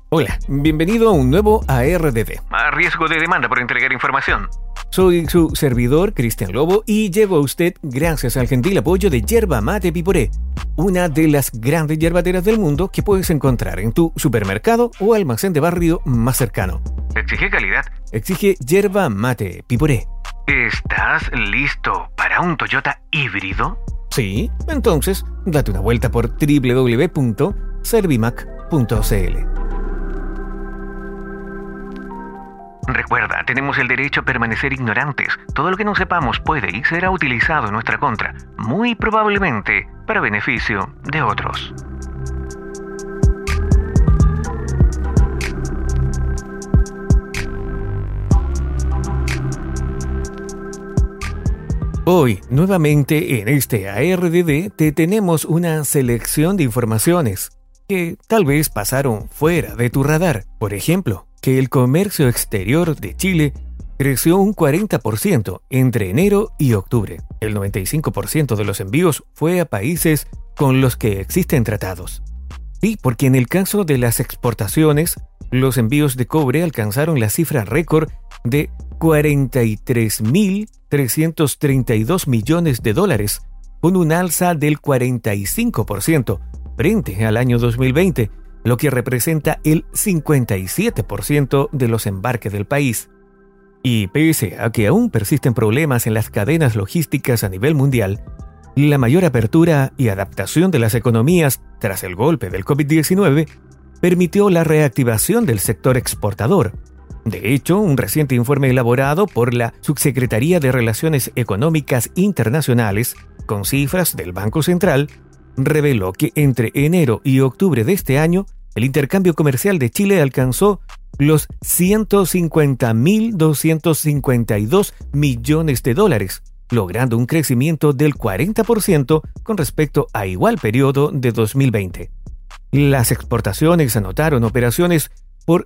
Hola, bienvenido a un nuevo ARDD. A riesgo de demanda por entregar información. Soy su servidor, Cristian Lobo, y llego a usted gracias al gentil apoyo de Yerba Mate Piporé, una de las grandes yerbateras del mundo que puedes encontrar en tu supermercado o almacén de barrio más cercano. Exige calidad. Exige Yerba Mate Piporé. ¿Estás listo para un Toyota híbrido? Sí, entonces date una vuelta por www.servimac.cl. Recuerda, tenemos el derecho a permanecer ignorantes. Todo lo que no sepamos puede y será utilizado en nuestra contra, muy probablemente para beneficio de otros. Hoy, nuevamente en este ARDD, te tenemos una selección de informaciones que tal vez pasaron fuera de tu radar. Por ejemplo, que el comercio exterior de Chile creció un 40% entre enero y octubre. El 95% de los envíos fue a países con los que existen tratados. Sí, porque en el caso de las exportaciones, los envíos de cobre alcanzaron la cifra récord de 43.332 millones de dólares, con un alza del 45% frente al año 2020, lo que representa el 57% de los embarques del país. Y pese a que aún persisten problemas en las cadenas logísticas a nivel mundial, la mayor apertura y adaptación de las economías tras el golpe del COVID-19 permitió la reactivación del sector exportador. De hecho, un reciente informe elaborado por la Subsecretaría de Relaciones Económicas Internacionales, con cifras del Banco Central, reveló que entre enero y octubre de este año, el intercambio comercial de Chile alcanzó los 150.252 millones de dólares, logrando un crecimiento del 40% con respecto a igual periodo de 2020. Las exportaciones anotaron operaciones por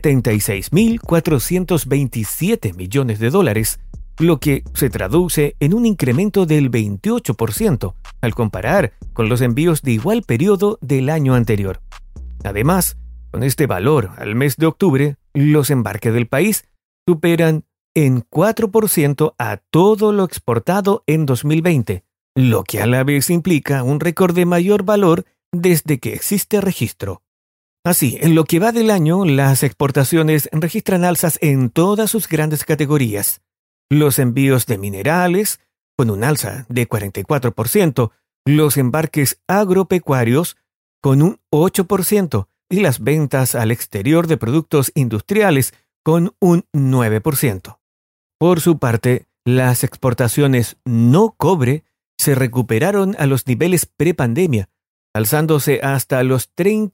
76.427 millones de dólares, lo que se traduce en un incremento del 28% al comparar con los envíos de igual periodo del año anterior. Además, con este valor al mes de octubre, los embarques del país superan en 4% a todo lo exportado en 2020, lo que a la vez implica un récord de mayor valor desde que existe registro. Así, en lo que va del año, las exportaciones registran alzas en todas sus grandes categorías. Los envíos de minerales, con un alza de 44%, los embarques agropecuarios, con un 8%, y las ventas al exterior de productos industriales, con un 9%. Por su parte, las exportaciones no cobre se recuperaron a los niveles prepandemia, alzándose hasta los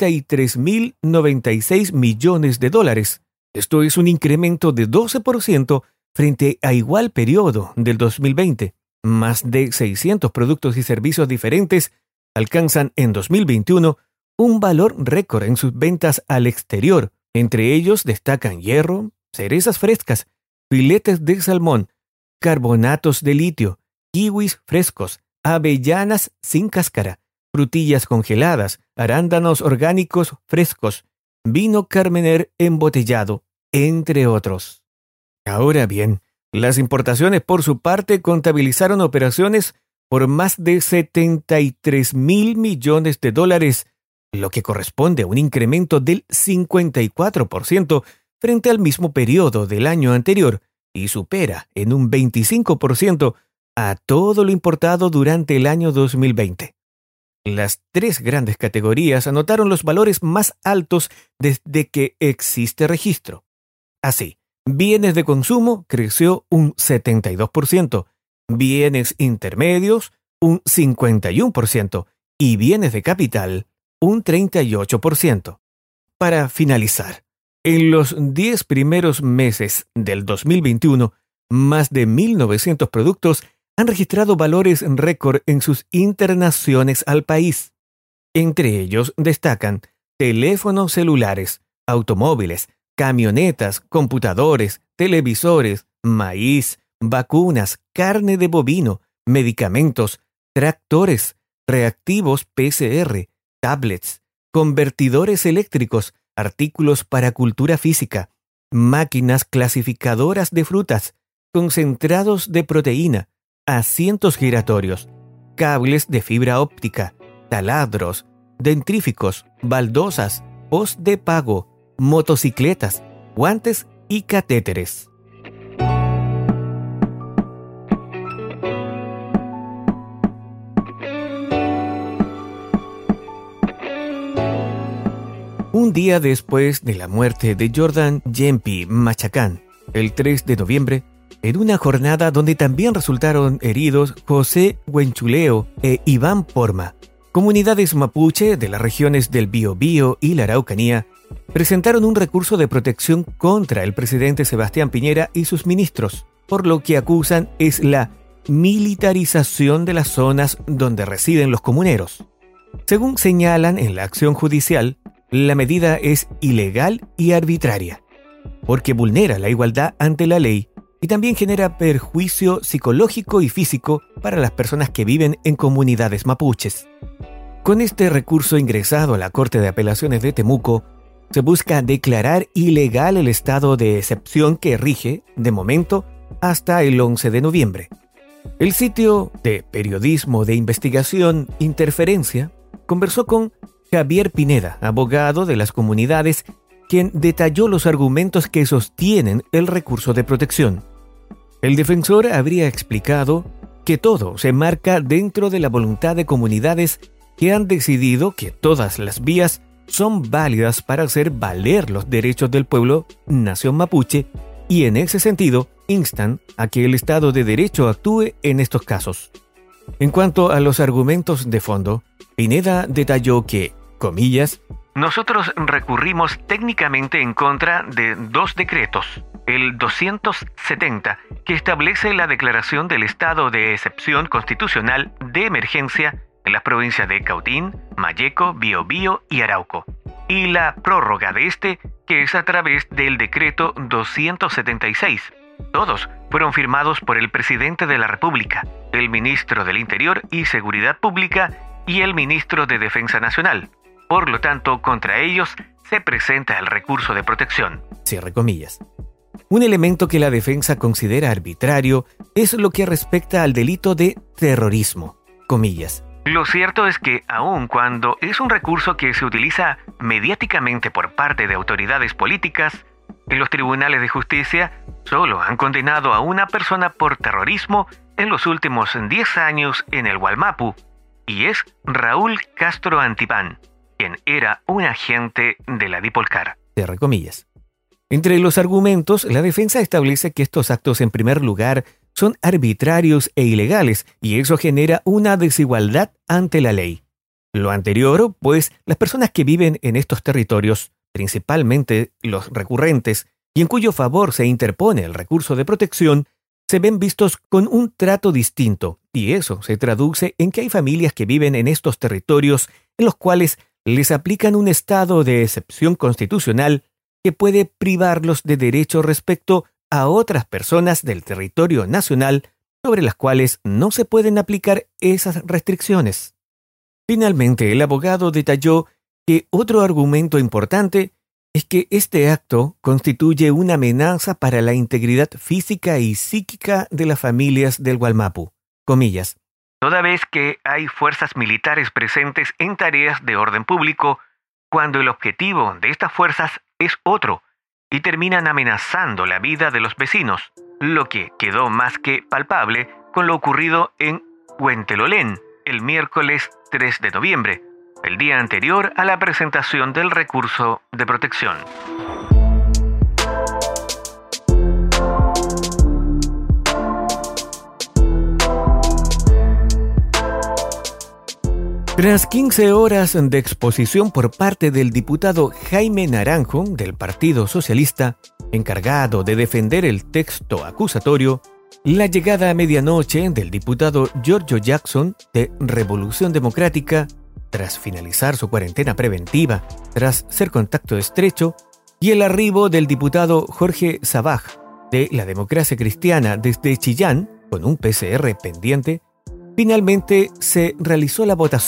33.096 millones de dólares. Esto es un incremento de 12% frente a igual periodo del 2020. Más de 600 productos y servicios diferentes alcanzan en 2021 un valor récord en sus ventas al exterior. Entre ellos destacan hierro, cerezas frescas, filetes de salmón, carbonatos de litio, kiwis frescos, avellanas sin cáscara, frutillas congeladas, arándanos orgánicos frescos, vino Carmener embotellado, entre otros. Ahora bien, las importaciones por su parte contabilizaron operaciones por más de 73.000 millones de dólares, lo que corresponde a un incremento del 54% frente al mismo periodo del año anterior y supera en un 25% a todo lo importado durante el año 2020. Las tres grandes categorías anotaron los valores más altos desde que existe registro. Así, bienes de consumo creció un 72%, bienes intermedios un 51% y bienes de capital un 38%. Para finalizar, en los 10 primeros meses del 2021, más de 1.900 productos han registrado valores récord en sus internaciones al país. Entre ellos destacan teléfonos celulares, automóviles, camionetas, computadores, televisores, maíz, vacunas, carne de bovino, medicamentos, tractores, reactivos PCR, tablets, convertidores eléctricos, artículos para cultura física, máquinas clasificadoras de frutas, concentrados de proteína, asientos giratorios, cables de fibra óptica, taladros, dentríficos, baldosas, post de pago, motocicletas, guantes y catéteres. Un día después de la muerte de Jordan Yempi Machacán, el 3 de noviembre, en una jornada donde también resultaron heridos José Huenchuleo e Iván Porma, comunidades mapuche de las regiones del Biobío y la Araucanía presentaron un recurso de protección contra el presidente Sebastián Piñera y sus ministros, por lo que acusan es la militarización de las zonas donde residen los comuneros. Según señalan en la acción judicial, la medida es ilegal y arbitraria, porque vulnera la igualdad ante la ley y también genera perjuicio psicológico y físico para las personas que viven en comunidades mapuches. Con este recurso ingresado a la Corte de Apelaciones de Temuco, se busca declarar ilegal el estado de excepción que rige, de momento, hasta el 11 de noviembre. El sitio de periodismo de investigación Interferencia conversó con Javier Pineda, abogado de las comunidades, quien detalló los argumentos que sostienen el recurso de protección. El defensor habría explicado que todo se marca dentro de la voluntad de comunidades que han decidido que todas las vías son válidas para hacer valer los derechos del pueblo nación mapuche y en ese sentido instan a que el Estado de Derecho actúe en estos casos. En cuanto a los argumentos de fondo, Pineda detalló que, comillas, nosotros recurrimos técnicamente en contra de dos decretos. El 270, que establece la declaración del estado de excepción constitucional de emergencia en las provincias de Cautín, Malleco, Biobío y Arauco. Y la prórroga de este, que es a través del decreto 276. Todos fueron firmados por el presidente de la República, el ministro del Interior y Seguridad Pública y el ministro de Defensa Nacional. Por lo tanto, contra ellos se presenta el recurso de protección. Cierre comillas. Un elemento que la defensa considera arbitrario es lo que respecta al delito de terrorismo, comillas. Lo cierto es que, aun cuando es un recurso que se utiliza mediáticamente por parte de autoridades políticas, en los tribunales de justicia solo han condenado a una persona por terrorismo en los últimos 10 años en el Gualmapu, y es Raúl Castro Antipán, quien era un agente de la Dipolcar. Cierre comillas. Entre los argumentos, la defensa establece que estos actos, en primer lugar, son arbitrarios e ilegales, y eso genera una desigualdad ante la ley. Lo anterior, pues, las personas que viven en estos territorios, principalmente los recurrentes, y en cuyo favor se interpone el recurso de protección, se ven vistos con un trato distinto, y eso se traduce en que hay familias que viven en estos territorios en los cuales les aplican un estado de excepción constitucional que puede privarlos de derecho respecto a otras personas del territorio nacional sobre las cuales no se pueden aplicar esas restricciones. Finalmente, el abogado detalló que otro argumento importante es que este acto constituye una amenaza para la integridad física y psíquica de las familias del Gualmapu, comillas. Toda vez que hay fuerzas militares presentes en tareas de orden público, cuando el objetivo de estas fuerzas es otro, y terminan amenazando la vida de los vecinos, lo que quedó más que palpable con lo ocurrido en Huentelolén el miércoles 3 de noviembre, el día anterior a la presentación del recurso de protección. Tras 15 horas de exposición por parte del diputado Jaime Naranjo del Partido Socialista, encargado de defender el texto acusatorio, la llegada a medianoche del diputado Giorgio Jackson de Revolución Democrática, tras finalizar su cuarentena preventiva, tras ser contacto estrecho, y el arribo del diputado Jorge Sabaj de la Democracia Cristiana desde Chillán, con un PCR pendiente, finalmente se realizó la votación,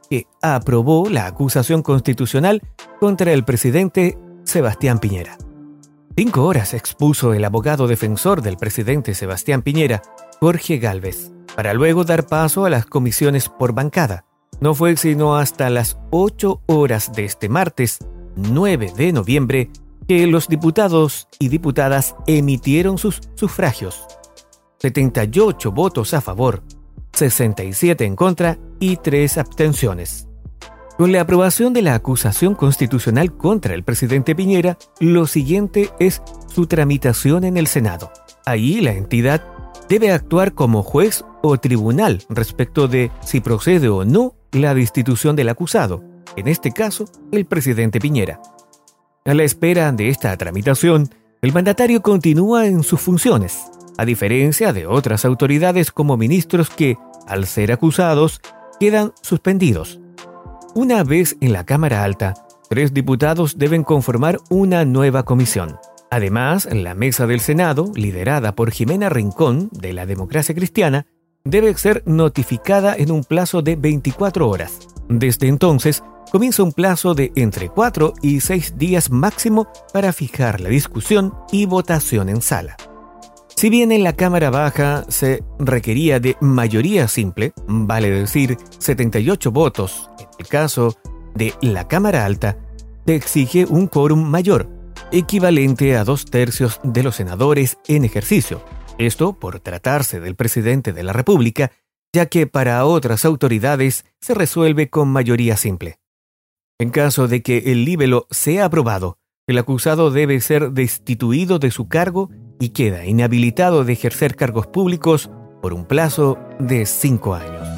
que aprobó la acusación constitucional contra el presidente Sebastián Piñera. 5 horas expuso el abogado defensor del presidente Sebastián Piñera, Jorge Gálvez, para luego dar paso a las comisiones por bancada. No fue sino hasta las 8 horas de este martes, 9 de noviembre, que los diputados y diputadas emitieron sus sufragios. 78 votos a favor, 67 en contra y 3 abstenciones. Con la aprobación de la acusación constitucional contra el presidente Piñera, lo siguiente es su tramitación en el Senado. Ahí la entidad debe actuar como juez o tribunal respecto de si procede o no la destitución del acusado, en este caso, el presidente Piñera. A la espera de esta tramitación, el mandatario continúa en sus funciones, a diferencia de otras autoridades como ministros que, al ser acusados, quedan suspendidos. Una vez en la Cámara Alta, 3 diputados deben conformar una nueva comisión. Además, la mesa del Senado, liderada por Jimena Rincón, de la Democracia Cristiana, debe ser notificada en un plazo de 24 horas. Desde entonces, comienza un plazo de entre 4 y 6 días máximo para fijar la discusión y votación en sala. Si bien en la Cámara Baja se requería de mayoría simple, vale decir 78 votos, en el caso de la Cámara Alta, se exige un quórum mayor, equivalente a 2/3 de los senadores en ejercicio. Esto por tratarse del presidente de la República, ya que para otras autoridades se resuelve con mayoría simple. En caso de que el libelo sea aprobado, el acusado debe ser destituido de su cargo y queda inhabilitado de ejercer cargos públicos por un plazo de 5 años.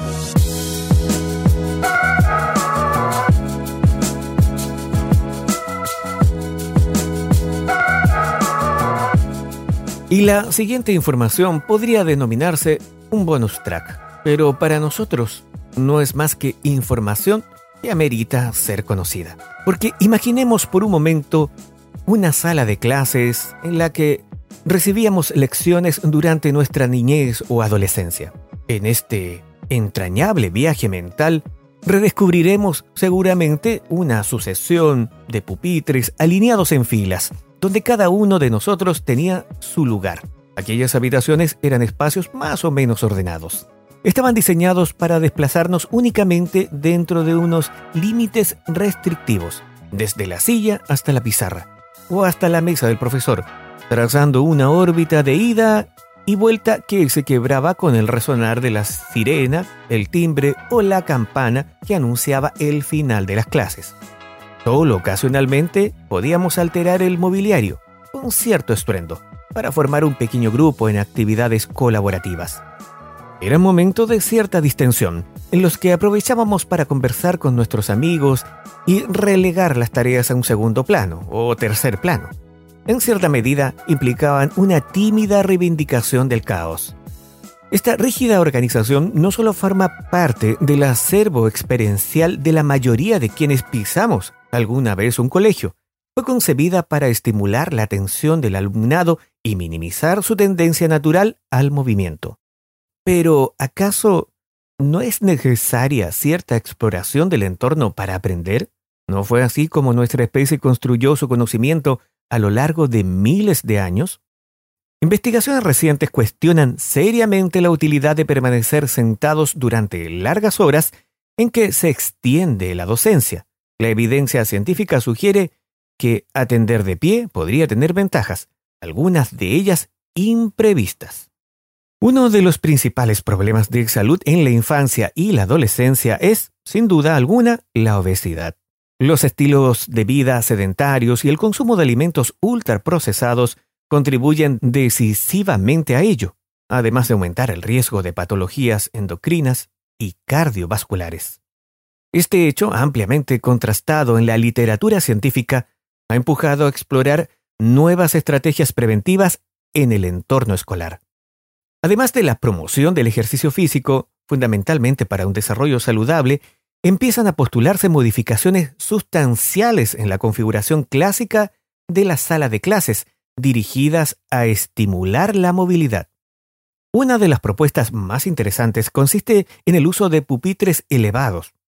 Y la siguiente información podría denominarse un bonus track, pero para nosotros no es más que información que amerita ser conocida. Porque imaginemos por un momento una sala de clases en la que recibíamos lecciones durante nuestra niñez o adolescencia. En este entrañable viaje mental, redescubriremos seguramente una sucesión de pupitres alineados en filas, donde cada uno de nosotros tenía su lugar. Aquellas habitaciones eran espacios más o menos ordenados. Estaban diseñados para desplazarnos únicamente dentro de unos límites restrictivos, desde la silla hasta la pizarra, o hasta la mesa del profesor, trazando una órbita de ida y vuelta que se quebraba con el resonar de la sirena, el timbre o la campana que anunciaba el final de las clases. Solo ocasionalmente podíamos alterar el mobiliario con cierto estruendo para formar un pequeño grupo en actividades colaborativas. Era momento de cierta distensión, en los que aprovechábamos para conversar con nuestros amigos y relegar las tareas a un segundo plano o tercer plano. En cierta medida implicaban una tímida reivindicación del caos. Esta rígida organización no solo forma parte del acervo experiencial de la mayoría de quienes pisamos alguna vez un colegio, fue concebida para estimular la atención del alumnado y minimizar su tendencia natural al movimiento. Pero, ¿acaso no es necesaria cierta exploración del entorno para aprender? ¿No fue así como nuestra especie construyó su conocimiento a lo largo de miles de años? Investigaciones recientes cuestionan seriamente la utilidad de permanecer sentados durante largas horas en que se extiende la docencia. La evidencia científica sugiere que atender de pie podría tener ventajas, algunas de ellas imprevistas. Uno de los principales problemas de salud en la infancia y la adolescencia es, sin duda alguna, la obesidad. Los estilos de vida sedentarios y el consumo de alimentos ultraprocesados contribuyen decisivamente a ello, además de aumentar el riesgo de patologías endocrinas y cardiovasculares. Este hecho, ampliamente contrastado en la literatura científica, ha empujado a explorar nuevas estrategias preventivas en el entorno escolar. Además de la promoción del ejercicio físico, fundamentalmente para un desarrollo saludable, empiezan a postularse modificaciones sustanciales en la configuración clásica de la sala de clases, dirigidas a estimular la movilidad. Una de las propuestas más interesantes consiste en el uso de pupitres elevados,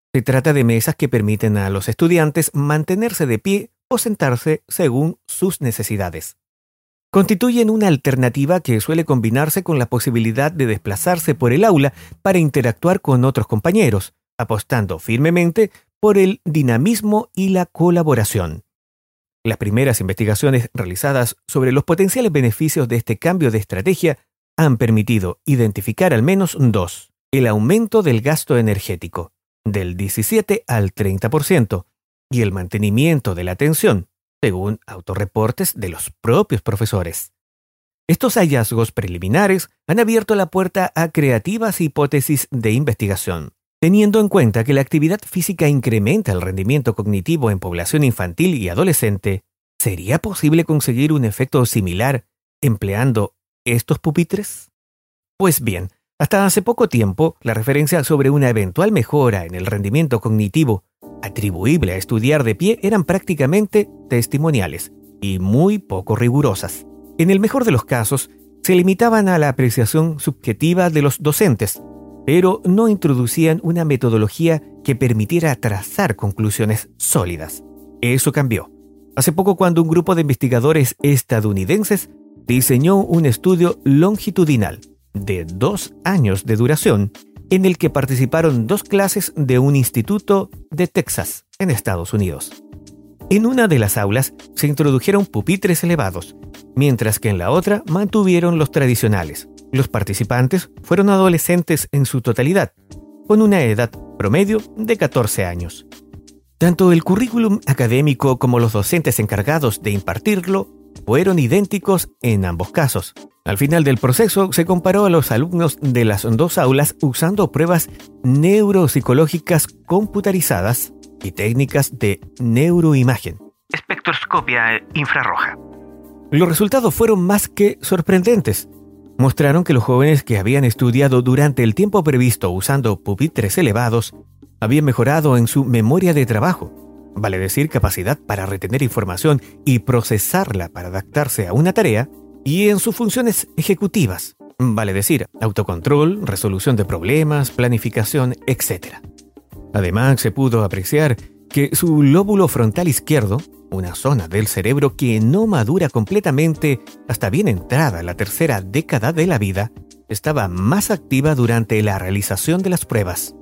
Se trata de mesas que permiten a los estudiantes mantenerse de pie o sentarse según sus necesidades. Constituyen una alternativa que suele combinarse con la posibilidad de desplazarse por el aula para interactuar con otros compañeros, apostando firmemente por el dinamismo y la colaboración. Las primeras investigaciones realizadas sobre los potenciales beneficios de este cambio de estrategia han permitido identificar al menos dos: el aumento del gasto energético, del 17 al 30%, y el mantenimiento de la atención, según autorreportes de los propios profesores. Estos hallazgos preliminares han abierto la puerta a creativas hipótesis de investigación. Teniendo en cuenta que la actividad física incrementa el rendimiento cognitivo en población infantil y adolescente, ¿sería posible conseguir un efecto similar empleando estos pupitres? Pues bien, hasta hace poco tiempo, la referencia sobre una eventual mejora en el rendimiento cognitivo atribuible a estudiar de pie eran prácticamente testimoniales y muy poco rigurosas. En el mejor de los casos, se limitaban a la apreciación subjetiva de los docentes, pero no introducían una metodología que permitiera trazar conclusiones sólidas. Eso cambió hace poco cuando un grupo de investigadores estadounidenses diseñó un estudio longitudinal de 2 años de duración en el que participaron 2 clases de un instituto de Texas, en Estados Unidos. En una de las aulas se introdujeron pupitres elevados, mientras que en la otra mantuvieron los tradicionales. Los participantes fueron adolescentes en su totalidad, con una edad promedio de 14 años. Tanto el currículum académico como los docentes encargados de impartirlo fueron idénticos en ambos casos. Al final del proceso, se comparó a los alumnos de las 2 aulas usando pruebas neuropsicológicas computarizadas y técnicas de neuroimagen. Espectroscopia infrarroja. Los resultados fueron más que sorprendentes. Mostraron que los jóvenes que habían estudiado durante el tiempo previsto usando pupitres elevados habían mejorado en su memoria de trabajo, vale decir capacidad para retener información y procesarla para adaptarse a una tarea, y en sus funciones ejecutivas, vale decir autocontrol, resolución de problemas, planificación, etc. Además, se pudo apreciar que su lóbulo frontal izquierdo, una zona del cerebro que no madura completamente hasta bien entrada la tercera década de la vida, estaba más activa durante la realización de las pruebas.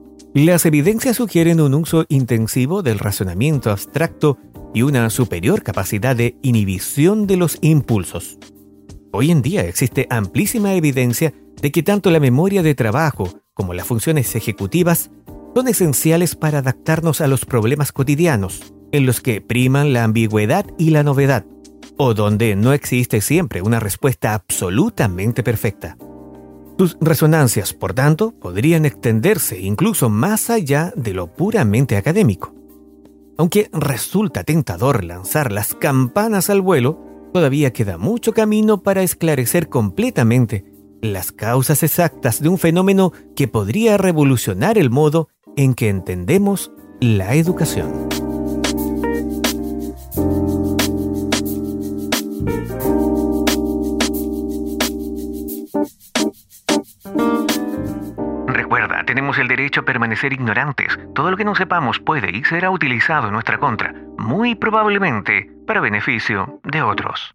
Las evidencias sugieren un uso intensivo del razonamiento abstracto y una superior capacidad de inhibición de los impulsos. Hoy en día existe amplísima evidencia de que tanto la memoria de trabajo como las funciones ejecutivas son esenciales para adaptarnos a los problemas cotidianos, en los que priman la ambigüedad y la novedad, o donde no existe siempre una respuesta absolutamente perfecta. Sus resonancias, por tanto, podrían extenderse incluso más allá de lo puramente académico. Aunque resulta tentador lanzar las campanas al vuelo, todavía queda mucho camino para esclarecer completamente las causas exactas de un fenómeno que podría revolucionar el modo en que entendemos la educación. Recuerda, tenemos el derecho a permanecer ignorantes. Todo lo que no sepamos puede y será utilizado en nuestra contra, muy probablemente para beneficio de otros.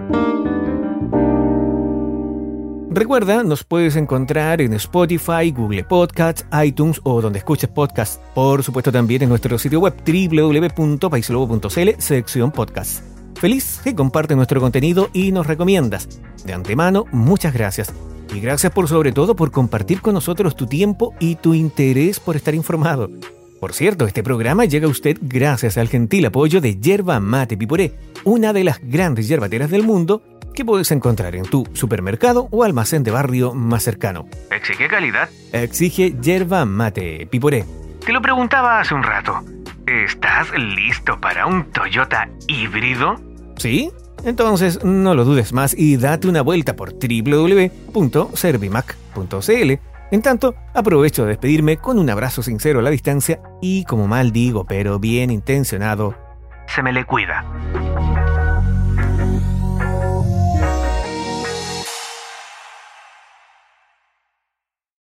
Recuerda, nos puedes encontrar en Spotify, Google Podcasts, iTunes o donde escuches podcasts. Por supuesto también en nuestro sitio web www.paislobo.cl, sección podcast. Feliz que compartes nuestro contenido y nos recomiendas. De antemano, muchas gracias. Y gracias sobre todo por compartir con nosotros tu tiempo y tu interés por estar informado. Por cierto, este programa llega a usted gracias al gentil apoyo de Yerba Mate Piporé, una de las grandes yerbateras del mundo que puedes encontrar en tu supermercado o almacén de barrio más cercano. ¿Exige calidad? Exige Yerba Mate Piporé. Te lo preguntaba hace un rato. ¿Estás listo para un Toyota híbrido? ¿Sí? Entonces no lo dudes más y date una vuelta por www.servimac.cl. En tanto, aprovecho de despedirme con un abrazo sincero a la distancia y, como mal digo, pero bien intencionado, se me le cuida.